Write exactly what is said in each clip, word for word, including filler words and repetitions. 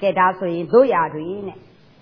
ကဲဒါဆိုရင်တို့ရာတွေနဲ့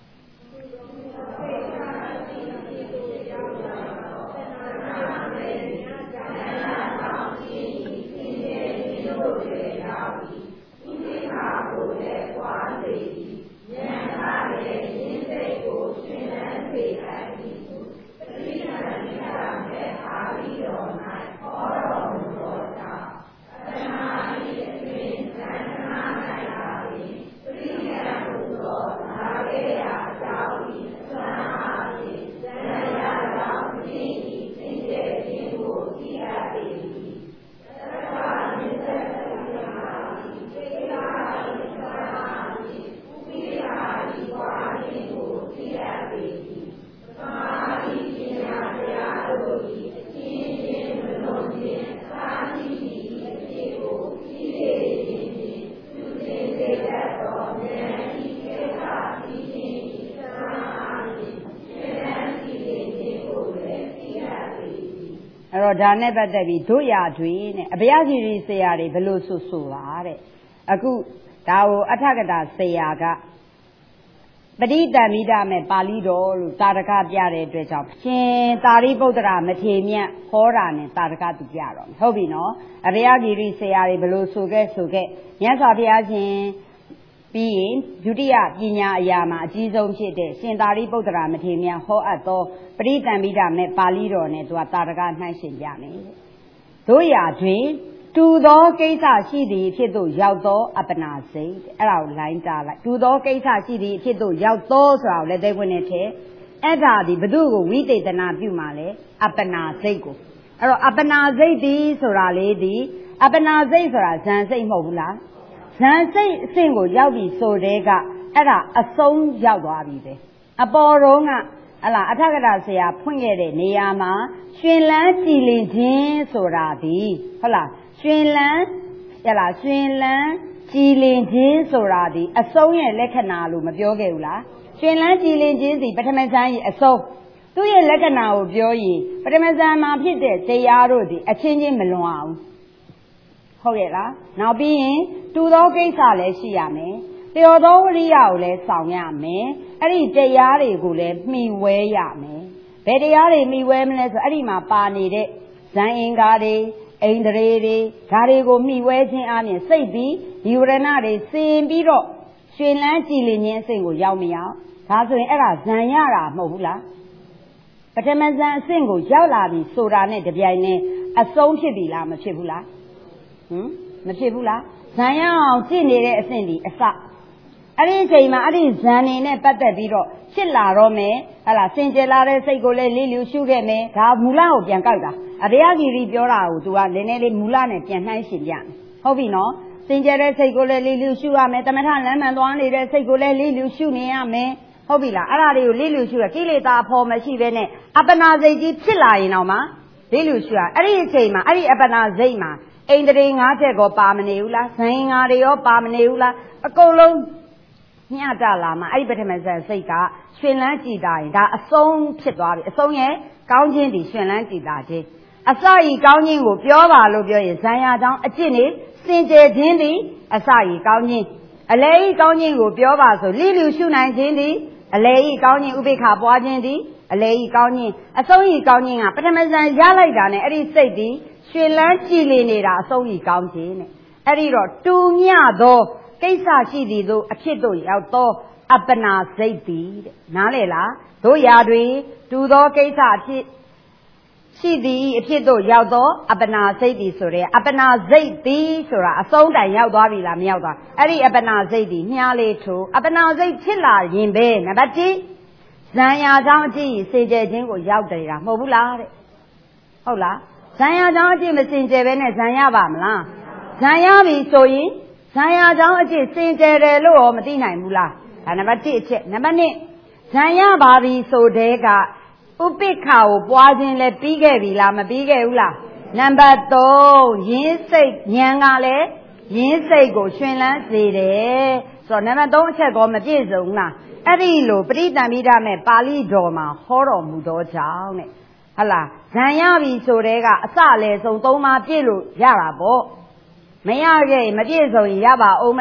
ဒါနဲ့ပတ်သက်ပြီးတို့ရာတွေနဲ့အဘယဂီရီဆရာတွေဘယ်လိုဆိုဆိုတာတဲ့အခုဒါကိုအထကတာဆရာကပဋိသမိဒမဲ့ပါဠိတော်လို့သာဓကပြတဲ့အတွက်ကြောင့်ရှင်သာရိပုတ္တရာမထေမြတ်ဟောတာနဲ့သာဓကသူပြတော့ဟုတ်ပြီနော်အဘယဂီရီဆရာတွေဘယ်လိုဆိုခဲ့ဆိုခဲ့မြတ်စွာဘုရားရှင်ပြီးရင်ဒုတိယပညာအရာမှာအကြီးဆုံးဖြစ်တဲ့ရှင်သာရိပုတ္တရာမထေရဟောအပ်သောပဋိသမိဒမဲ့ပါဠိတော်နဲ့သူကတာရကနှိုင်းရှင်ပြမယ်တို့ရာတွင်တူသောကိစ္စရှိသည်ဖြစ်သို့ရောက်သောအပ္ပနာစိတ်အဲ့ဒါကိုလိုင်းတာလိုက်တူသောကိစ္စရှိသည်ဖြစ်သို့ရောက်သောဆိုတာကိုလက်သေးခွင့်နဲ့ထည့်အဲ့ဒါဒီဘု து ကိုဝိသေသနာပြုမှာလဲအပ္ပနာစိတ်ကိုအဲ့တော့အပ္ပနာစိတ်ဒီဆိုတာလေးဒီအပ္ပနာစိတ်ဆိုတာဇန်စိတ်မဟုတ်ဘူးလားဇန်စိတ်အဆင့်ကိုရောက်ပြီဆိုတဲ့ကအဲ့ဒါအဆုံးရောက်သွားပြီပဲအပေါ်တုန်းကဟလာအထကတာဆရာဖွင့်ခဲ့တဲ့နေရာမှာရှင်လန်းကြည်လင်ခြင်းဆိုတာဒီဟုတ်လားရှင်လန်းဟလာရှင်လန်းကြည်လင်ခြင်းဆိုတာဒီအဆုံးရဲ့လက္ခဏာလို့မပြောခဲ့ဘူးလားရှင်လန်းကြည်လင်ခြင်းစီပထမဇန်ရဲ့အဆုံးသူ့ရဲ့လက္ခဏာကိုပြောရင်ပထမဇန်မှာဖြစ်တဲ့တရားတို့ဒီအချင်းချင်းမလွန်အောင်ဟုတ်ရဲ့လားနောက်ပြီးရင်တူသောကိစ္စလည်းရှိရမယ်တယောသောဝရိယကိုလည်းဆောင်ရမယ်အဲ့ဒီတရားတွေကိုလည်းမှီဝဲရမယ်ဘယ်တရားတွေမှီဝဲမလဲဆိုအဲ့ဒီမှာပါနေတဲ့ဇန်အင်္ဂါတွေအိန္ဒြေတွေဒါတွေကိုမှီဝဲခြင်းအပြင်စိတ်ပြီးဒီဝရဏတွေစင်ပြီးတော့ရှင်လန်းကြည်လင်ခြင်းအဆင့်ကိုရောက်မရောက်ဒါဆိုရင်အဲ့ဒါဇန်ရတာမဟုတ်ဘူးလားပထမဇန်အဆင့်ကိုရောက်လာပြီဆိုတာနဲ့တပြိုင်နက်အဆုံးဖြစ်ပြီလားမဖြစ်ဘူးလားဟမ်မဖြစ်ဘူးလားဇန်ရအောင်ကြည့်နေတဲ့အဆင့်ဒီအစအဲ့ဒီအချိန်မှာအဲ့ဒီဇန်နေနဲ့ပတ်သက်ပြီးတော့ဖြစ်လာတော့မယ်ဟလာစင်ကြယ်လာတဲ့စိတ်ကိုလည်းလေးလျူရှုခဲ့မယ်ဒါမူလကိုပြန်ကောက်တာအဘယဂီရီပြောတာကို तू ကနည်းနည်းလေးမူလနဲ့ပြန်နှိုင်းရှင်ပြမယ်ဟုတ်ပြီနော်စင်ကြယ်တဲ့စိတ်ကိုလည်းလေးလျူရှုရမယ်တမထလမ်းမှန်သွားနေတဲ့စိတ်ကိုလည်းလေးလျူရှုနေရမယ်ဟုတ်ပြီလားအဲ့ဒါလေးကိုလေးလျူရှုရကိလေသာအဖို့မရှိဘဲနဲ့အပ္ပနာစိတ်ကြီးဖြစ်လာရင်တော့မှလေးလျူရှုရအဲ့ဒီအချိန်မှာအဲ့ဒီအပ္ပနာစိတ်မှာအိန္ဒြေ၅ချက်ကိုပါမနေဘူးလားဇန်ငါတွေရောပါမနေဘူးလားအကုန်လုံးညတလာမှာအဲ့ဒီပထမဇန်စိတ်ကရှင်လန်းကြည်တာရင်ဒါအဆုံးဖြစ်သွားပြီအဆုံးရဲ့ကောင်းခြင်းဒီရှင်လန်းကြည်တာခြင်းအစဤကောင်းခြင်းကိုပြောပါလို့ပြောရင်ဇန်ရကြောင်းအကျင့်နေစင်ကြယ်ခြင်းဒီအစဤကောင်းခြင်းအလေဤကောင်းခြင်းကိုပြောပါဆိုလိလူရှုနိုင်ခြင်းဒီအလေဤကောင်းခြင်းဥပိ္ပခပွားခြင်းဒီအလေဤကောင်းခြင်းအဆုံးဤကောင်းခြင်းကပထမဇန်ရလိုက်တာနဲ့အဲ့ဒီစိတ်ဒီရှင်လန်းကြည်လင်နေတာအဆုံးဤကောင်းခြင်းနဲ့အဲ့ဒီတော့တူညသောကိစ္စရှိသည်သို့အဖြစ်သို့ရောက်သောအပ္ပနာစိတ်သည်တဲ့နားလေလားတို့ရာတွေတူသောကိစ္စအဖြစ်ရှိသည်အဖြစ်သို့ရောက်သောအပ္ပနာစိတ်သည်ဆိုတဲ့အပ္ပနာစိတ်သည်ဆိုတာအဆုံးတိုင်ရောက်သွားပြီလားမရောက်သွားအဲ့ဒီအပ္ပနာစိတ်သည်မြားလေးထိုးအပ္ပနာစိတ်ဖြစ်လာရင်ပဲနံပါတ်၁ဇံရကြောင်းအကြည့်စေကြခြင်းကိုရောက်တယ်တာမဟုတ်ဘူးလားတဲ့ဟုတ်လားဇံရကြောင်းအကြည့်မစင်ကြယ်ပဲနဲ့ဇံရပါမလားဇံရပြီဆိုရင်ဇံရကြောင်းအကျင့်စင်ကြယ်တယ်လို့ရောမသိနိုင်ဘူးလားဒါနံပါတ်၁အချက်နံပါတ်၂ဇံရပါပြီဆိုတဲ့ကဥပိ္ပခကိုပွားခြင်းလဲပြီးခဲ့ပြီလားမပြီးခဲ့ဘူးလားနံပါတ်၃ရင်းစိတ်ဉာဏ်ကလည်းရင်းစိတ်ကိုရှင်လန်းစေတယ်ဆိုတော့နံပါတ်၃အချက်ကောမပြည့်စုံလားအဲ့ဒီလိုပဋိသမိဒမဲ့ပါဠိတော်မှာဟောတော်မူသောကြောင့်တဲ့ဟလာဇံရပြီဆိုတဲ့ကအစလည်းဆုံးသုံးပါပြည့်လို့ရတာပေါ့မရခဲ့မပြည့်စုံရင်ရပါအောင်မလား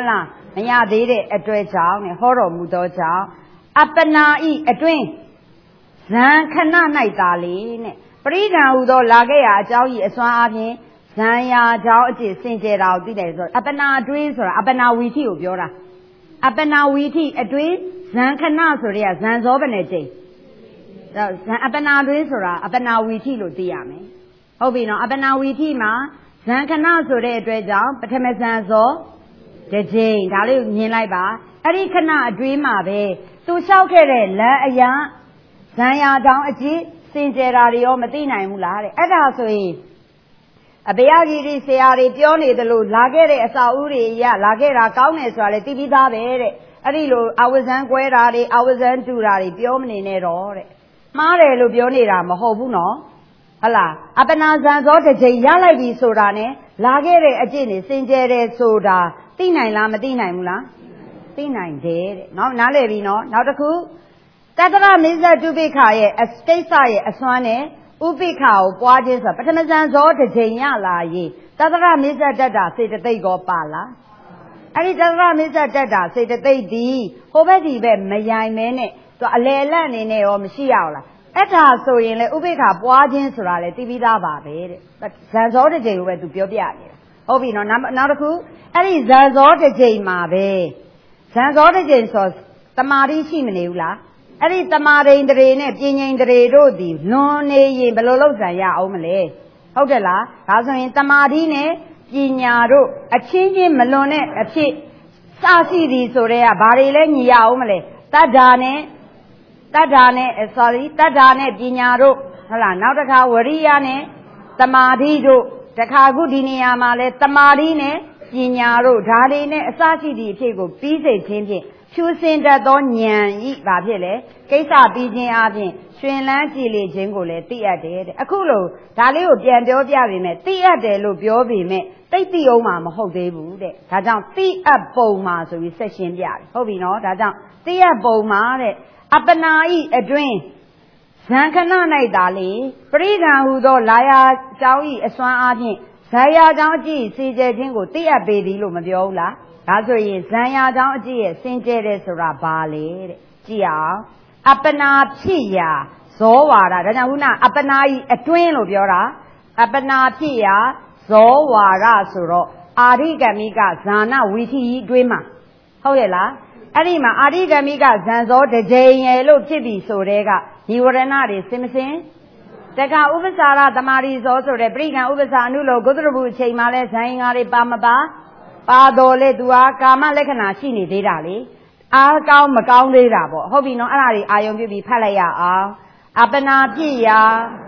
မရသေးတဲ့အတွေ့ကြောင့်နဲ့ဟောတော်မူသောကြောင့်အပ္ပနာဤအတွင်းဇံခဏ၌သာလေနဲ့ပရိဒံဟူသောလာခဲ့ရာအကြောင်းဤအစွမ်းအပြင်ဇံရာကြောင့်အကျင့်စင်ကြယ်တာကိုသိတယ်ဆိုတော့အပ္ပနာအတွင်းဆိုတာအပ္ပနာဝီထိကိုပြောတာအပ္ပနာဝီထိအတွင်းဇံခဏဆိုတဲ့ကဇံဇောဘယ်နဲ့ချိန်ဇံအပ္ပနာအတွင်းဆိုတာအပ္ပနာဝီထိလို့သိရမယ်ဟုတ်ပြီနော်အပ္ပနာဝီထိမှာဇံခဏဆိုတဲ့အတွက်ကြောင့်ပထမဇံဇောတစ်ချိန်ဒါလေးမြင်လိုက်ပါအဲ့ဒီခဏအတွင်းမှာပဲသူလျှောက်ခဲ့တဲ့လမ်းအရာဇံရာတောင်အကြည့်စင်ကြယ်တာတွေရောမသိနိုင်ဘူးလားတဲ့အဲ့ဒါဆိုရင်အဘယကြီးတွေဆရာတွေပြောနေသလိုလာခဲ့တဲ့အစာဦးတွေရလာခဲ့တာကောင်းတယ်ဆိုတာလေသိပြီးသားပဲတဲ့အဲ့ဒီလိုအဝဇံကွဲတာတွေအဝဇံတူတာတွေပြောမနေနဲ့တော့တဲ့မှားတယ်လို့ပြောနေတာမဟုတ်ဘူးနော်ဟုတ်လားအပ္ပနာဇံဇောတစ်ချိန်ရလိုက်ပြီဆိုတာနဲ့လာခဲ့တဲ့အကျင့်တွေစင်ကြယ်တယ်ဆိုတာသိနိုင်လားမသိနိုင်ဘူးလားသိနိုင်တယ်တဲ့နော်နားလည်ပြီနော်နောက်တစ်ခုတတရမိစ္ဆတုပိခာရဲ့အတိတ်ဆရဲ့အစွမ်းနဲ့ဥပိခာကိုပွားခြင်းဆိုတာပထမဇန်ဇောတစ်ချိန်ရလာရင်တတရမိစ္ဆတတ္တာစေတသိက်ကောပါလားအဲ့ဒီတတရမိစ္ဆတတ္တာစေတသိက်ဒီဟိုဘက်ဒီဘက်မယိုင်မဲနဲ့သူအလေလတ်အနေနဲ့ရောမရှိရဘူးလားအဲ့ဒါဆိုရင်လေဥပိခာပွားခြင်းဆိုတာလေသိပြီးသားပါပဲတဲ့ဇန်ဇောတစ်ချိန်ကိုပဲသူပြောပြနေတာဟုတ်ပြီနော်နောက်တစ်ခုအဲ့ဒီဇန်ဇောတစ်ချိန်မှာပဲဇန်ဇောတစ်ချိန်ဆိုတမာတိရှိမနေဘူးလားအဲ့ဒီတမာရိန်တရေနဲ့ပြင်းငိန်တရေတို့သည်လွန်နေရင်ဘယ်လိုလုပ်ဆံရအောင်မလဲဟုတ်တယ်လားဒါဆိုရင်တမာတိနဲ့ပညာတို့အချင်းချင်းမလွန်တဲ့အဖြစ်စရှိသည်ဆိုတဲ့ကဘာတွေလဲညီရအောင်မလဲတတ္တာနဲ့တတ္တာနဲ့ sorry တတ္တာနဲ့ပညာတို့ဟုတ်လားနောက်တစ်ခါဝရိယနဲ့တမာတိတို့တခါခုဒီနေရာမှာလဲတမာတိနဲ့ပညာတို့ဓာတွေနဲ့အစရှိသည့်အဖြစ်ကိုပြီးစိတ်ချင်းဖြင့်ဖြူစင်တတ်သောဉာဏ်ဤဘာဖြစ်လဲကိစ္စပြီးခြင်းအပြင်ရှင်လန်းကြည်လေခြင်းကိုလည်းသိအပ်တယ်တဲ့အခုလို့ဒါလေးကိုပြန်ပြောပြပေမဲ့သိအပ်တယ်လို့ပြောပေမဲ့သိသိအောင်မှာမဟုတ်သေးဘူးတဲ့ဒါကြောင့်သိအပ်ပုံမှာဆိုပြီးဆက်ရှင်းပြတယ်ဟုတ်ပြီနော်ဒါကြောင့်သိအပ်ပုံမှာတဲ့အပ္ပနာဤအတွင်းဇံခဏ၌သာလေပရိဒံဟူသောလာယာကြောင်းဤအစွမ်းအားဖြင့်ဇာယာကြောင့်အကြည့်စေကြခြင်းကိုသိအပ်ပေသည်လို့မပြောဘူးလားဒါဆိုရင်ဇံယာကြောင့်အကြည့်ရဲ့စင်ကြယ်တယ်ဆိုတာဘာလဲတဲ့ကြည့်အောင်အပ္ပနာဖြစ်ရာဇောဝါဒဒါကြောင့်ခုနအပ္ပနာဤအတွင်းလို့ပြောတာအပ္ပနာဖြစ်ရာဇောဝါဒဆိုတော့အာရိကမိကဇာနာဝီထီအတွင်းမှာဟုတ်ရဲ့လားအဲ့ဒီမှာအာရိကမိကဇံဇောတစ်ကြိမ်ရဲ့လို့ဖြစ်ပြီဆိုတဲ့ကညီဝရဏတွေစင်မစင်တခါဥပ္ပစာရသမารီဇောဆိုတဲ့ပြိကံဥပ္ပစာအနုလောဂုတ္တရဘူးအချိန်မှလဲဇိုင်းငါတွေပါမပါပါတော်လေသူဟာကာမလက္ခဏာရှိနေသေးတာလေအားကောင်းမကောင်းသေးတာပေါ့ဟုတ်ပြီနော်အဲ့ဒါတွေအာယုံပြုပြီးဖတ်လိုက်ရအောင်အပ္ပနာဖြစ်ရာ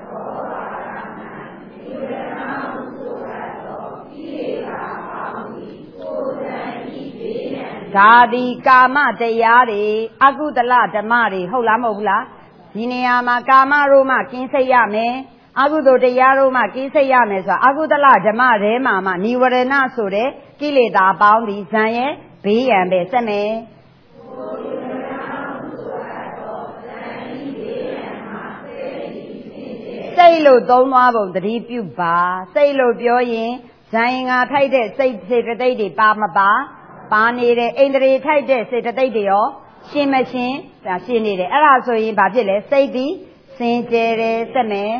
ဒါဒီကာမတရားတွေအကုသလဓမ္မတွေဟုတ်လားမဟုတ်ဘူးလားဒီနေရာမှာကာမတို့မှကင်းစိတ်ရမယ်အကုသိုလ်တရားတို့မှကင်းစိတ်ရမယ်ဆိုတာအကုသလဓမ္မတွေမှာမှနိဝရဏဆိုတဲ့ကိလေသာပေါင်းဒီဇံရဲ့ဘေးရန်ပဲဆက်မယ်စိတ်လို့သုံးသွားပုံသတိပြုပါစိတ်လို့ပြောရင်ဇံငါထိုက်တဲ့စိတ်စေတသိက်တွေပါမပါပါနေတယ်အိန္ဒြေထိုက်တဲ့စေတသိက်တွေရောရှင်းမရှင်းဒါရှင်းနေတယ်အဲ့ဒါဆိုရင်ဘာဖြစ်လဲစိတ်ဒီစင်ကြယ်တယ်ဆက်မယ်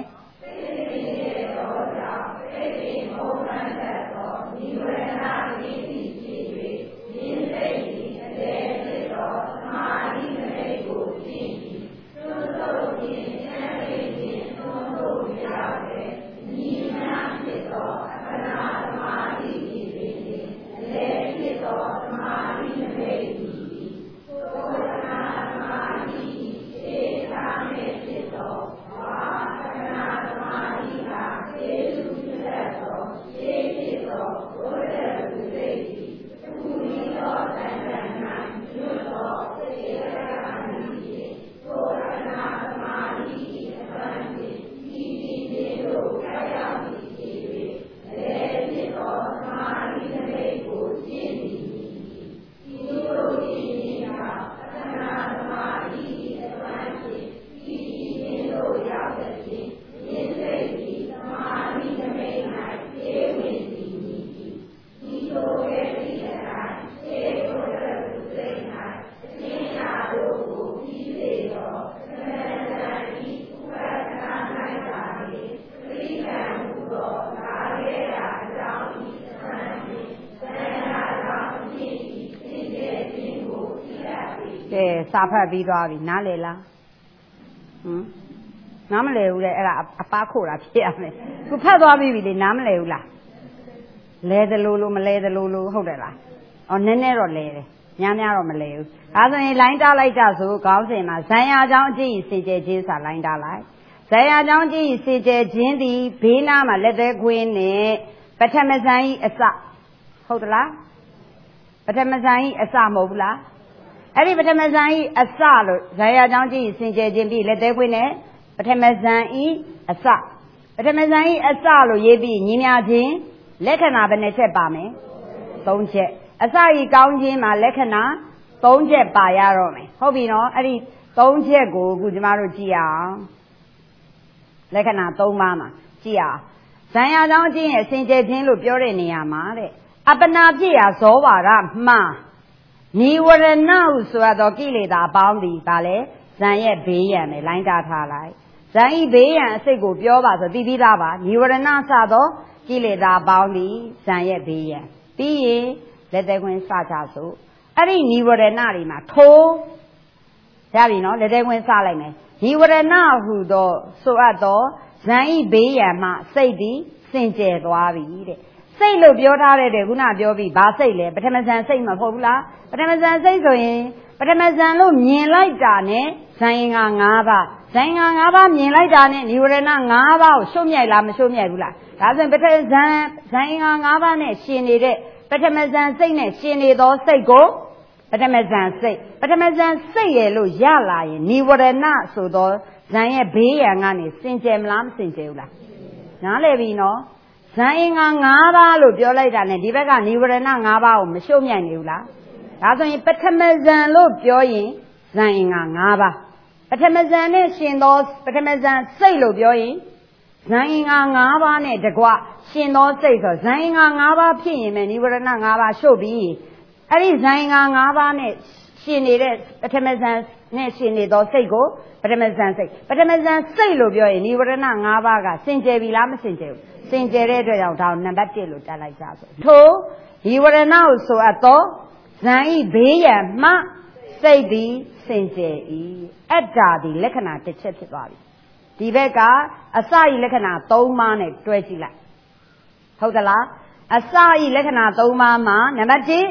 ကဲစာဖတ်ပြီးသွားပြီနားလေလားဟမ်နားမလဲဘူးလေအဲ့ဒါအပားခို့တာဖြစ်ရမယ်ခုဖတ်သွားပြီလေနားမလဲဘူးလားလဲသလိုလိုမလဲသလိုလိုဟုတ်တယ်လားအော်နည်းနည်းတော့လဲတယ်များများတော့မလဲဘူးဒါဆိုရင်လိုင်းတားလိုက်ကြဆိုခေါင်းစဉ်မှာဇံရအကြောင်းအကြည့်စင်ကြယ်ခြင်းစာလိုင်းတားလိုက်ဇံရအကြောင်းအကြည့်စင်ကြယ်ခြင်းသည်ဘေးနားမှာလက်သေးခွင်းနဲ့ပထမဇန်ဤအစဟုတ်သလားပထမဇန်ဤအစမဟုတ်ဘူးလားအဲ့ဒီပထမဇန်ဤအစလို့ဇံရအကြောင်းအကြည့်စင်ကြယ်ခြင်းပြီးလက်သေးခွင်းနဲ့ပထမဇန်ဤအစပထမဇန်ဤအစလို့ရေးပြီးညီများခြင်းလက္ခဏာဘယ်နှချက်ပါမယ်သုံးချက်အစဤကောင်းခြင်းမှာလက္ခဏာသုံးချက်ပါရတော့မယ်ဟုတ်ပြီနော်အဲ့ဒီသုံးချက်ကိုအခုကျမတို့ကြည့်အောင်လက္ခဏာသုံးပါးမှာကြည့်အောင်ဇံရကြောင်းအချင်းရဲ့စင်ကြယ်ခြင်းလို့ပြောတဲ့နေရာမှာတဲ့အပ္ပနာပြည့်ရာဇောဝါဒမှာနိဝရဏဟုဆိုရသောကိလေသာအပေါင်းသည်ဗာလဲဇံရဲ့ဘေးရန်နဲ့လိုင်းတာထားလိုက်ဇံဤဘေးရန်အစိတ်ကိုပြောပါဆိုသိပြီးသားပါနိဝရဏစသောကိလေသာအပေါင်းသည်ဇံရဲ့ဘေးရန်ပြီးရင်လက်သေးခွင်းစကြစို့အဲ့ဒီနိဝရဏတွေမှာထိုးရပြီနော်လက်သေးခွင်းစလိုက်မယ်နိဝရဏဟုသောဆိုအပ်သောဇံဤဘေးရန်မှစိတ်သည်စင်ကြယ်သွားပြီတဲ့စိတ်လို့ပြောထားတဲ့တဲ့ခုနပြောပြီးဘာစိတ်လဲပထမဇန်စိတ်မဟုတ်ဘူးလားပထမဇန်စိတ်ဆိုရင်ပထမဇန်လို့မြင်လိုက်တာနဲ့ဇံရင်္ဂါ၅ပါးဇံရင်္ဂါ၅ပါးမြင်လိုက်တာနဲ့နိဝရဏ၅ပါးကိုရှုံ့မြိုက်လားမရှုံ့မြိုက်ဘူးလားဒါဆိုရင်ပထမဇန်ဇံရင်္ဂါ၅ပါးနဲ့ရှင်နေတဲ့ပထမဇန်စိတ်နဲ့ရှင်နေသောစိတ်ကိုပထမဇန်စိတ်ပထမဇန်စိတ်ရဲ့လို့ရလာရင်နိဝရဏဆိုသောဇန်ရဲ့ဘေးရန်ကနေစင်ကြယ်မလားမစင်ကြယ်ဘူးလားနားလည်ပြီနော်ဇန်အင်္ဂါ၅ပါးလို့ပြောလိုက်တာနဲ့ဒီဘက်ကနိဝရဏ၅ပါးကိုမရှုံ့မြိုက်နေဘူးလားဒါဆိုရင်ပထမဇန်လို့ပြောရင်ဇန်အင်္ဂါ၅ပါးပထမဇန်နဲ့ရှင်သောပထမဇန်စိတ်လို့ပြောရင်ဇန်အင်္ဂါ၅ပါးနဲ့တကွရှင်သောစိတ်ဆိုဇန်အင်္ဂါ၅ပါးဖြစ်ရင်ပဲနိဝရဏ၅ပါးရှုပ်ပြီးအဲ့ဒီဇန်အင်္ဂါ၅ပါးနဲ့ရှင်နေတဲ့ပထမဇန်နဲ့ရှင်နေသောစိတ်ကိုပထမဇန်စိတ်ပထမဇန်စိတ်လို့ပြောရင်နိဝရဏ၅ပါးကစင်ကြယ်ပြီလားမစင်ကြယ်ဘူးစင်ကြယ်တဲ့အတွက်ကြောင့်ဒါနံပါတ်၁လို့တက်လိုက်ကြဆိုထိုနိဝရဏကိုဆိုအပ်သောဇန်ဤဘေးရန်မှစိတ်သည်စင်ကြယ်၏အတ္တာဒီလက္ခဏာတစ်ချက်ဖြစ်သွားပြီဒီဘက်ကအစဤလက္ခဏာ၃ပါးနဲ့တွဲကြည့်လိုက်ဟုတ်သလားအစဤလက္ခဏာ၃ပါးမှာနံပါတ်၁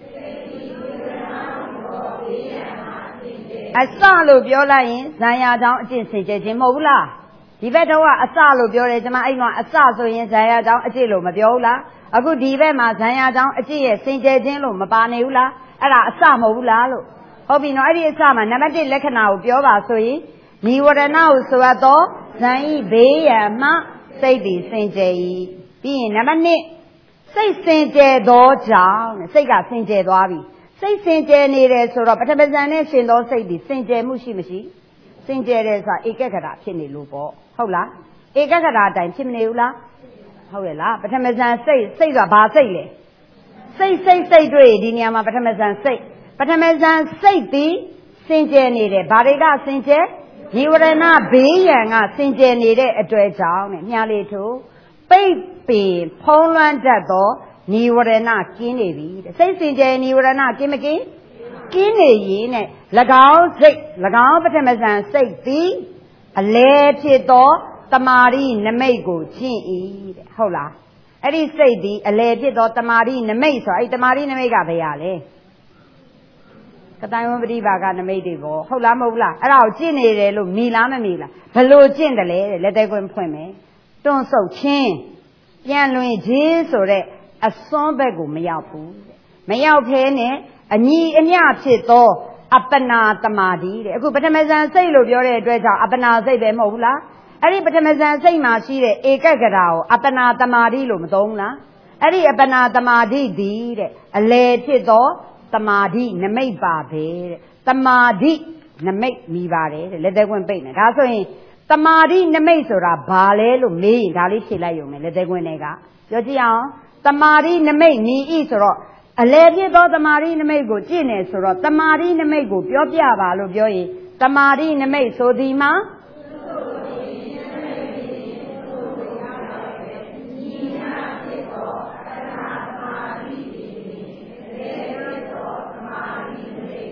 အစလို့ပြောလိုက်ရင်ဇံရကြောင်းအကျင့်စင်ကြယ်ခြင်းမဟုတ်ဘူးလားဒီဘက်တော့ကအစလို့ပြောတယ်ကျွန်မအဲ့တော့အစဆိုရင်ဇံရကြောင်းအကျင့်လို့မပြောဘူးလားအခုဒီဘက်မှာဇံရကြောင်းအကျင့်ရဲ့စင်ကြယ်ခြင်းလို့မပါနေဘူးလားအဲ့ဒါအစမဟုတ်ဘူးလားလို့ဟုတ်ပြီနော်အဲ့ဒီအစမှာနံပါတ်၁လက္ခဏာကိုပြောပါဆိုရင်နိဝရဏကိုဆိုရတော့ဇံဤဘေးရန်မှစိတ်သည်စင်ကြယ်၏ပြီးရင်နံပါတ်၂စိတ်စင်ကြယ်သောကြောင့်စိတ်ကစင်ကြယ်သွားပြီစိတ်စင်ကြယ်နေတယ်ဆိုတော့ပထမဇန်နဲ့ရှင်သောစိတ်ဒီစင်ကြယ်မှုရှိမရှိစင်ကြယ်တယ်ဆိုတာဧကခရာဖြစ်နေလို့ပေါ့ဟုတ်လားဧကခရာအတိုင်းဖြစ်မနေဘူးလားဟုတ်ရဲ့လားပထမဇန်စိတ်စိတ်ကဘာစိတ်လဲစိတ်စိတ်စိတ်တွေ့ဒီနေရာမှာပထမဇန်စိတ်ပထမဇန်စိတ်ဒီစင်ကြယ်နေတယ်ဘာတွေကစင်ကြယ်နိဝရဏဘေးရန်ကစင်ကြယ်နေတဲ့အတွက်ကြောင့်နဲ့မြားလေးထို့ပိတ်ပင်ဖုံးလွှမ်းတတ်သောနိဝရဏကင်းနေပြီစိတ်စင်ကြယ်နိဝရဏကင်းမကင်းကင်းနေရင်နဲ့၎င်းစိတ်၎င်းပထမဇန်စိတ်သည်အလဲဖြစ်သောတမာရိနမိတ်ကိုကျင့်၏တဲ့ဟုတ်လားအဲ့ဒီစိတ်သည်အလဲဖြစ်သောတမာရိနမိတ်ဆိုအဲ့ဒီတမာရိနမိတ်ကဘယ်ရလဲကတိုင်ဝပတိပါကနမိတ်တွေပေါ့ဟုတ်လားမဟုတ်လားအဲ့ဒါကိုကျင့်နေတယ်လို့မိလားမမိလားဘယ်လိုကျင့်တယ်လဲလက်သေးခွင်းဖွင့်မယ်တွန့်ဆုတ်ခြင်းပြန်လွင်ခြင်းဆိုတဲ့အစွန်းဘက်ကိုမရောက်ဘူးမရောက်ဖဲနဲ့အညီအမျှဖြစ်သောအပ္ပနာတမာတိတဲ့အခုပထမဇန်စိတ်လို့ပြောတဲ့အတွက်ကြောင့်အပ္ပနာစိတ်ပဲမဟုတ်ဘူးလားအဲ့ဒီပထမဇန်စိတ်မှာရှိတဲ့ဧကဂရာကိုအပ္ပနာတမာတိလို့မသုံးဘူးလားအဲ့ဒီအပ္ပနာတမာတိဒီတဲ့အလေဖြစ်သောတမာတိနမိတ်ပါပဲတဲ့တမာတိနမိတ်မိပါတယ်တဲ့လက်သေးခွင်းပိတ်မယ်ဒါဆိုရင်တမာတိနမိတ်ဆိုတာဘာလဲလို့မေးရင်ဒါလေးဖြေလိုက်ရုံနဲ့လက်သေးခွင်းတွေကပြောကြည့်အောင်တမာရိနမိတ်နီဤဆိုတော့အလေဖြစ်သောတမာရိနမိတ်ကိုကြည့်နေဆိုတော့တမာရိနမိတ်ကိုပြောပြပါလို့ပြောရင်တမာရိနမိတ်ဆိုသည်မှာ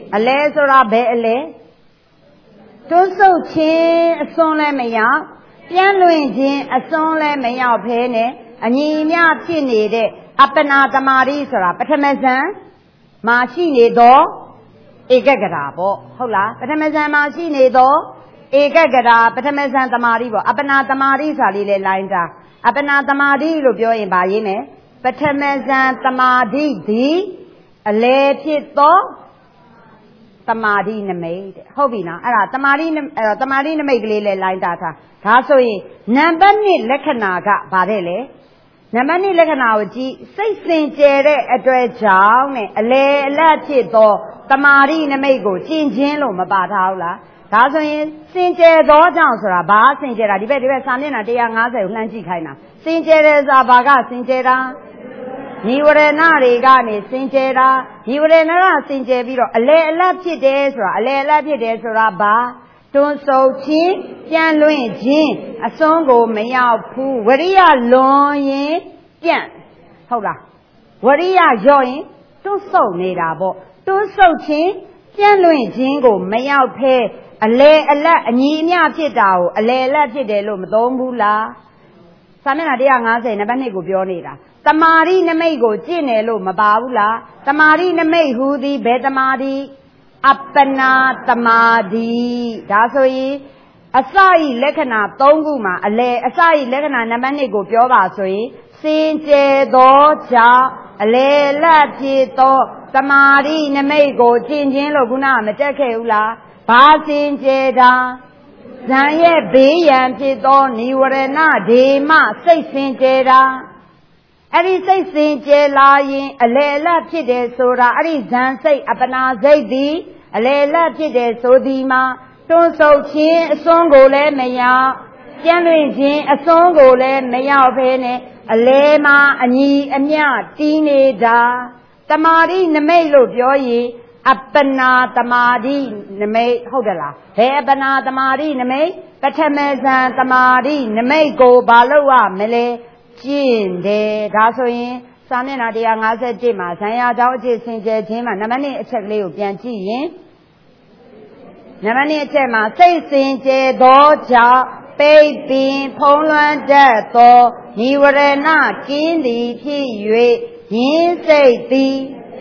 အလဲဆိုတာဘယ်အလဲတွန်းဆုပ်ခြင်းအစွန်းလဲမရောက်ပြန်လွင်ခြင်းအစွန်းလဲမရောက်ဖဲနဲ့အညီအမျှဖြစ်နေတဲ့အပ္ပနာတမာတိဆိုတာပထမဇန်မှာရှိနေသောဧကဂရာပေါ့ဟုတ်လားပထမဇန်မှာရှိနေသောဧကဂရာပထမဇန်တမာတိပေါ့အပ္ပနာတမာတိဆိုတာလေးလေလိုင်းတာအပ္ပနာတမာတိလို့ပြောရင်ဗာရေးမယ်ပထမဇန်တမာတိသည်အလဲဖြစ်သောတမာတိနမိတ်တဲ့ဟုတ်ပြီနော်အဲ့ဒါတမာတိအဲ့တော့တမာတိနမိတ်ကလေးလေလိုင်းတာထားဒါဆိုရင်နံပါတ်နှစ်လက္ခဏာကဗာတဲ့လေနံပါတ်နှစ်လက္ခဏာကိုကြည့်စိတ်စင်ကြယ်တဲ့အတွက်ကြောင့်နဲ့အလေအလတ်ဖြစ်သောတမာတိနမိတ်ကိုကျင့်ခြင်းလို့မပါထားဘူးလားဒါဆိုရင်စင်ကြယ်သောကြောင့်ဆိုတာဘာစင်ကြယ်တာဒီဘက်ဒီဘက်စာမျက်နှာone fiftyကိုလှမ်းကြည့်ခိုင်းတာစင်ကြယ်တဲ့စာဘာကစင်ကြယ်တာနိဝရဏတွေကနေစင်ကြယ်တာနိဝရဏကစင်ကြယ်ပြီးတော့အလေအလတ်ဖြစ်တယ်ဆိုတာအလေအလတ်ဖြစ်တယ်ဆိုတာဘာတွန်းဆုပ်ခြင်းပြန်လွင့်ခြင်းအစွန်းကိုမရောက်ဘူးဝရိယလွန်ရင်ပြန့်ဟုတ်လားဝရိယလျော့ရင်တွန်းဆုပ်နေတာပေါ့တွန်းဆုပ်ခြင်းပြန်လွင့်ခြင်းကိုမရောက်ဖဲအလေအလတ်အညီအမျှဖြစ်တာကိုအလေအလတ်ဖြစ်တယ်လို့မသုံးဘူးလားစာမျက်နှာone fiftyနံပါတ်twoကိုပြောနေတာတမာရိနမိတ်ကိုကျင့်တယ်လို့မပါဘူးလားတမာရိနမိတ်ဟူသည်ဘယ်တမာတိအပ္ပနာတမာတိဒါဆိုရင်အစဤလက္ခဏာသုံးခုမှာအလေအစဤလက္ခဏာနံပါတ်twoကိုပြောပါဆိုရင်စင်ကြယ်သောကြောင့်အလေလတ်ဖြစ်သောတမာရိနမိတ်ကိုကျင့်ခြင်းလို့ခုနကမတက်ခဲ့ဘူးလားဘာစင်ကြယ်တာဇံရဲ့ဘေးရန်ဖြစ်သောនិဝရဏဒေမစိတ်စင်ကြယ်တာအဲ့ဒီစိတ်စင်ကြယ်လာရင်အလေအလတ်ဖြစ်တယ်ဆိုတာအဲ့ဒီဇံစိတ်အပ္ပနာစိတ်သည်အလေအလတ်ဖြစ်တယ်ဆိုသည်မှာတွန်းဆုပ်ခြင်းအစွန်းကိုလည်းမရောက်ပြန်လွင်ခြင်းအစွန်းကိုလည်းမရောက်ဘဲနဲ့အလေမှာအညီအမျှတီးနေတာတမာတိနမိတ်လို့ပြောရင်အပ္ပနာတမာတိနမိတ်ဟုတ်တယ်လားဘယ်အပ္ပနာတမာတိနမိတ်ပထမဇန်တမာတိနမိတ်ကိုဘာလို့ရမလဲကျင့်တယ်ဒါဆိုရင်စာမျက်နှာone fiftyမှာဇံရကြောင်းအကျင့်စင်ကြယ်ခြင်းမှာနံပါတ်twoအချက်ကလေးကိုပြန်ကြည့်ရင်နံပါတ်twoအချက်မှာစိတ်စင်ကြယ်သောကြောင့်ပိတ်ပင်ဖုံးလွှမ်းတတ်သောនិဝရဏကင်းသည်ဖြစ်၍ယင်းစိတ်သည်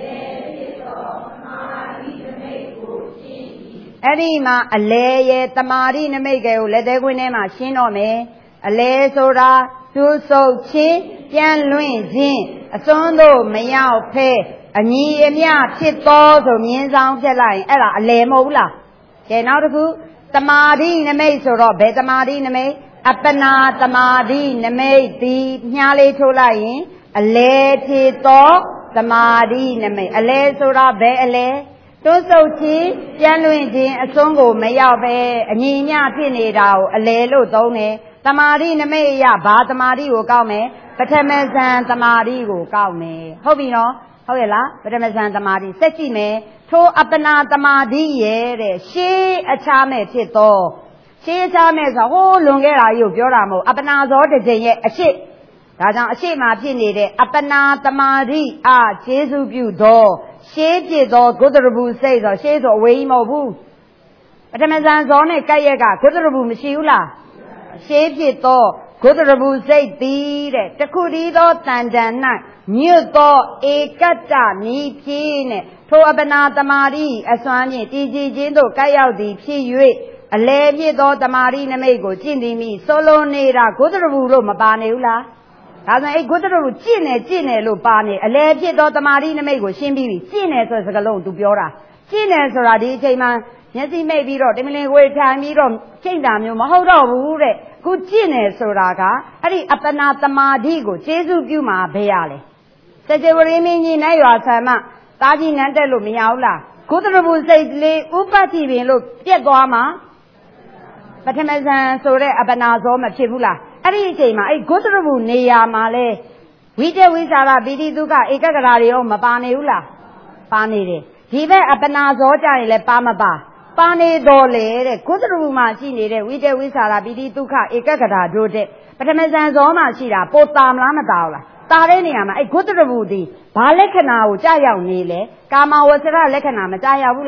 အဲ့ဒီမှာအလဲရဲ့တမာရိနမိတ်ကိုလက်သေးခွင်းထဲမှာရှင်းတော့မယ်အလဲဆိုတာသူဆုပ်ခြင်းပြန်လွင့်ခြင်းအစွန်းတို့မရောက်ဖဲအညီအမျှဖြစ်သောဆိုမြင်းဆောင်ဖြစ်လိုက်ရင်အဲ့ဒါအလဲမဟုတ်ဘူးလားကဲနောက်တစ်ခုတမာရိနမိတ်ဆိုတော့ဘယ်တမာရိနမိတ်အပ္ပနာတမာရိနမိတ်ဒီမြားလေးထိုးလိုက်ရင်အလဲဖြစ်သောတမာရိနမိတ်အလဲဆိုတာဘယ်အလဲတွန်းဆုပ်ခြင်းပြန်လွင့်ခြင်းအစွန်းကိုမရောက်ပဲအညီအမျှဖြစ်နေတာကိုအလဲလို့သုံးတယ်တမာရိနမိတ်ရဘာတမာရိကိုကောက်မယ်ပထမဇန်တမာရိကိုကောက်မယ်ဟုတ်ပြီနော်ဟုတ်ရဲ့လားပထမဇန်တမာရိစက်ကြည့်မယ်ထိုအပ္ပနာတမာရိရဲ့တဲ့ရှေးအခြားမဲ့ဖြစ်သောရှေးအခြားမဲ့ဆိုဟိုးလွန်ခဲ့တာကြီးကိုပြောတာမဟုတ်အပ္ပနာဇောတစ်ချိန်ရဲ့အရှိဒါကြောင့်အရှိမှဖြစ်နေတဲ့အပ္ပနာတမာရိအားခြေစုပြုသောရှေးဖြစ်သောဂုတ္တရဘူးစိတ်ဆိုရှေးဆိုအဝေးကြီးမဟုတ်ဘူးပထမဇန်ဇောနဲ့ကပ်ရက်ကဂုတ္တရဘူးမရှိဘူးလားရှေးဖြစ်သောဂုတ္တရဘူးစိတ်သည်တဲ့တခုတည်းသောတန်တန်၌ညွတ်သောဧကတ္တမြည်ဖြင့်နဲ့ထိုအပ္ပနာတမာရိအစွမ်းဖြင့်တည်ကြည်ခြင်းသို့ကပ်ရောက်သည်ဖြစ်၍အလေဖြစ်သောတမာရိနမိတ်ကိုကျင့်သည်မိဆိုလိုနေတာဂုတ္တရဘူးလို့မပါနေဘူးလားဒါဆိုအဲ့ဂုတ္တရဘူးကျင့်နေကျင့်နေလို့ပါနေအလေဖြစ်သောတမာရိနမိတ်ကိုရှင်းပြီးပြီကျင့်နေဆိုတဲ့စကားလုံးသူပြောတာကျင့်နေဆိုတာဒီအချိန်မှာမျက်စိမိတ်ပြီးတော့တမလင်ဝေထိုင်ပြီးတော့ချိန်တာမျိုးမဟုတ်တော့ဘူးတဲ့ခုကျင့်နေဆိုတာကအဲ့ဒီအပ္ပနာတမာတိကိုကျေစုပြုမှာဘယ်ရလဲစကြဝဠာမင်းကြီးနဲ့ရွာဆံမတာကြီးနန်းတက်လို့မရဘူးလားဂုတ္တရဘူးစိတ်လေးဥပတ္တိပင်လို့ပြက်သွားမှာပထမဇန်ဆိုတဲ့အပ္ပနာဇောမဖြစ်ဘူးလားအဲ့ဒီအချိန်မှာအဲ့ဂုတ္တရဘူးနေရာမှာလဲဝိတဝိသရာပိတိဒုက္ခဧကဂရာတွေရောမပါနေဘူးလားပါနေတယ်ဒီဘက်အပ္ပနာဇောကြရင်လဲပါမပါပါနေတော်လေတဲ့ဂုတ္တရဘူးမှာရှိနေတဲ့ဝိတဝိသရာပိတိဒုက္ခဧကဂရာတို့တဲ့ပထမဇန်ဇောမှာရှိတာပိုတာမလားမတာဘူးလားတာတဲ့နေရာမှာအဲ့ဂုတ္တရဘူးဒီဘာလက္ခဏာကိုကြာရောက်နေလဲကာမဝဆရလက္ခဏာမကြာရောက်ဘူးလား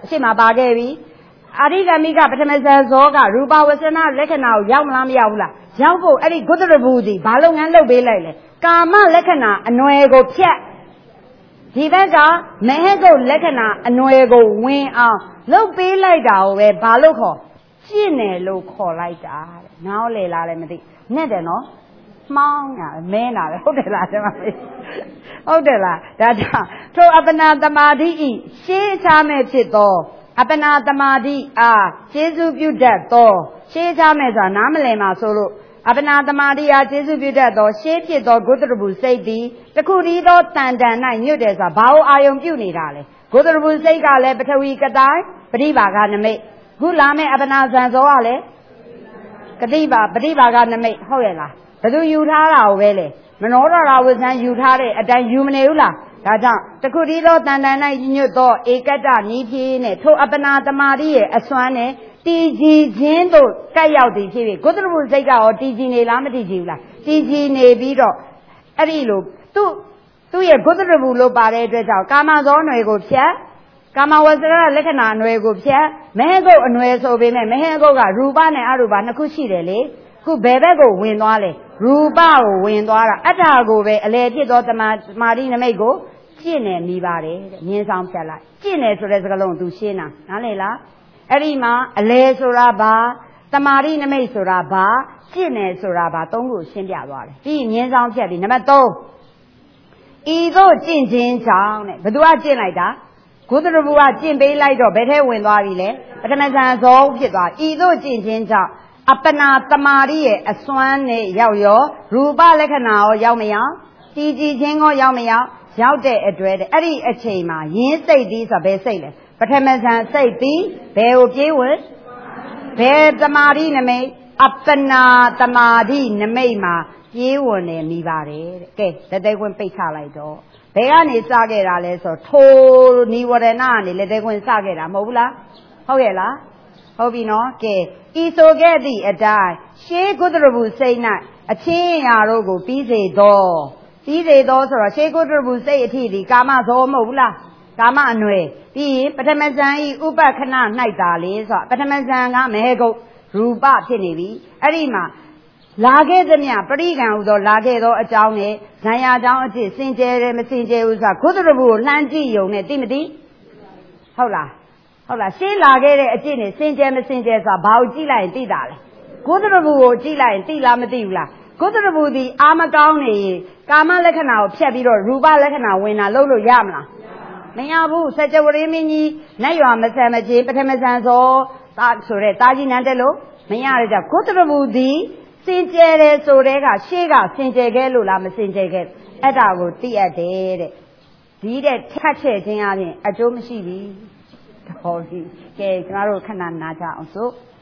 ရှေ့မှာပါခဲ့ပြီအာရိကမိကပထမဇန်ဇောကရူပဝဆနာလက္ခဏာကိုရောက်မလားမရောက်ဘူးလားရောက်ဖို့အဲ့ဒီဂုတ္တရဘူးစီဘာလုပ်ငန်းလုပ်ပေးလိုက်လဲကာမလက္ခဏာအနွယ်ကိုဖြတ်ဒီဘက်ကမဟဲ့ကုတ်လက္ခဏာအနွယ်ကိုဝင်အောင်လုပ်ပေးလိုက်တာကိုပဲဘာလို့ခေါ်ကျင့်တယ်လို့ခေါ်လိုက်တာတဲ့နားလေလားလည်းမသိနဲ့တယ်နော်မှောင်းတာမဲတာပဲဟုတ်တယ်လားကျွန်မဟုတ်တယ်လားဒါကြောင့်ထိုအပ္ပနာတမာတိဤရှေးချမဲ့ဖြစ်သောအပ္ပနာတမာတိအားကျေစုပြုတတ်သောရှေးချမဲ့ဆိုတာနားမလည်မှာဆိုလို့အပ္ပနာတမာတိအားကျေစုပြုတတ်သောရှေးဖြစ်သောဂုတ္တရဘူးစိတ်သည်တခုတည်းသောတန်တန်၌ညွတ်တယ်ဆိုတာဘာလို့အာယုံပြုနေတာလဲဂုတ္တရဘူးစိတ်ကလည်းပထဝီကတိုင်းပရိပါကနမိတ်ခုလာမဲ့အပ္ပနာဇန်ဇောကလည်းကတိပါပရိပါကနမိတ်ဟုတ်ရဲ့လားဘယ်သူယူထားတာကိုပဲလေမနောရရာဝဇန်ယူထားတဲ့အတိုင်းယူမနေဘူးလားဒါကြောင့်တခုတည်းသောတန်တန်၌ညွတ်သောဧကတ္တနီးဖြည်းနဲ့ထိုအပ္ပနာတမာတိရဲ့အစွမ်းနဲ့တည်ကြည်ခြင်းတို့ကပ်ရောက်သည်ဖြစ်ဖြစ်ဂုတ္တရဘူးစိတ်ကရောတည်ကြည်နေလားမတည်ကြည်ဘူးလားတည်ကြည်နေပြီးတော့အဲ့ဒီလိုသူ့သူ့ရဲ့ဂုတ္တရဘူးလို့ပါတဲ့အတွက်ကြောင့်ကာမဇောအနွယ်ကိုဖြတ်ကာမဝဇ္ဇရလက္ခဏာအနွယ်ကိုဖြတ်မဟေကုတ်အနွယ်ဆိုပေမဲ့မဟေကုတ်ကရူပနဲ့အရူပနှစ်ခုရှိတယ်လေခုဘယ်ဘက်ကိုဝင်သွားလဲရူပကိုဝင်သွားတာအတ္တကိုပဲအလယ်ဖြစ်သောတမာမာတိနမိတ်ကိုကျင့်နေမိပါတယ်တဲ့မြင်းဆောင်ဖြတ်လိုက်ကျင့်နေဆိုတဲ့စကားလုံးသူရှင်းတာနားလည်လားအဲ့ဒီမှာအလယ်ဆိုတာဘာတမာတိနမိတ်ဆိုတာဘာကျင့်နေဆိုတာဘာသုံးခုရှင်းပြသွားတယ်ပြီးမြင်းဆောင်ဖြတ်ပြီးနံပါတ်သုံးဤသို့ကျင့်ခြင်းကြောင့်တဲ့ဘယ်သူကကျင့်လိုက်တာဂုတ္တရဘူးကကျင့်ပေးလိုက်တော့ဘယ်ထဲဝင်သွားပြီလဲပထမဇန်ဇောဖြစ်သွားဤသို့ကျင့်ခြင်းကြောင့်အပ္ပနာတမာတိရဲ့အစွမ်းနဲ့ရောက်ရောရူပလက္ခဏာရောရောက်မရောက်တည်ကြည်ခြင်းကိုရောက်မရောက်ရောက်တဲ့အတွက်တဲ့အဲ့ဒီအချိန်မှာယင်းစိတ်သည်ဆိုဘယ်စိတ်လဲပထမဇန်စိတ်သည်ဘယ်ကိုပြေးဝင်ဘယ်တမာတိနမိတ်အပ္ပနာတမာတိနမိတ်မှာပြေးဝင်နေမိပါတယ်တဲ့ကဲလက်သေးခွင်းပိတ်ချလိုက်တော့ဘယ်ကနေစခဲ့တာလဲဆိုထိုနိဝရဏကနေလက်သေးခွင်းစခဲ့တာမဟုတ်ဘူးလားဟုတ်ရဲ့လားဟုတ်ပြီနော်ကဲဤဆိုခဲ့သည့်အတိုင်းရှေးဂုတ္တရဘူးစိတ်၌အချင်းရာတို့ကိုပြီးစေသောပြီးစေသောဆိုတော့ရှေးဂုတ္တရဘူးစိတ်အထိဒီကာမဇောမဟုတ်ဘူးလားကာမအနွယ်ပြီးရင်ပထမဇန်ဤဥပခဏ၌သာလေဆိုတော့ပထမဇန်ကမဟေကုတ်ရူပဖြစ်နေပြီအဲ့ဒီမှာလာခဲ့သမျှပရိကံဟူသောလာခဲ့သောအကြောင်းနဲ့ဇံရအကြောင်းအဖြစ်စင်ကြယ်တယ်မစင်ကြယ်ဘူးဆိုတာဂုတ္တရဘူးကိုလှမ်းကြည့်ယုံနဲ့သိမသိဟုတ်လားဟုတ်လားရှင်းလာခဲ့တဲ့အကျင့်နဲ့စင်ကြယ်မစင်ကြယ်ဆိုတာဘာကိုကြည့်လိုက်ရင်သိတာလဲဂုတ္တရဘူးကိုကြည့်လိုက်ရင်သိလားမသိဘူးလားဂုတ္တရဘူးဒီအာမကောင်းနေရင်ကာမလက္ခဏာကိုဖြတ်ပြီးတော့ရူပလက္ခဏာဝင်တာလုပ်လို့ရမလားမရဘူးစัจ java ရင်းမင်းကြီးနတ်ရွာမဆန်မချင်းပထမဇန်စောတာဆိုတဲ့တာကြီးနန်းတက်လို့မရတဲ့ကြောင့်ဂုတ္တရဘူးဒီစင်ကြယ်တယ်ဆိုတဲ့ကရှေ့ကစင်ကြယ်ခဲ့လို့လားမစင်ကြယ်ခဲ့အဲ့ဒါကိုသိရတဲ့တဲ့ဒီတဲ့ထက်ချက်ခြင်းအပြင်အကျိုးမရှိဘူးဟောဒီကဲကျွန်တော်တို့ခဏနာကြအောင်စို့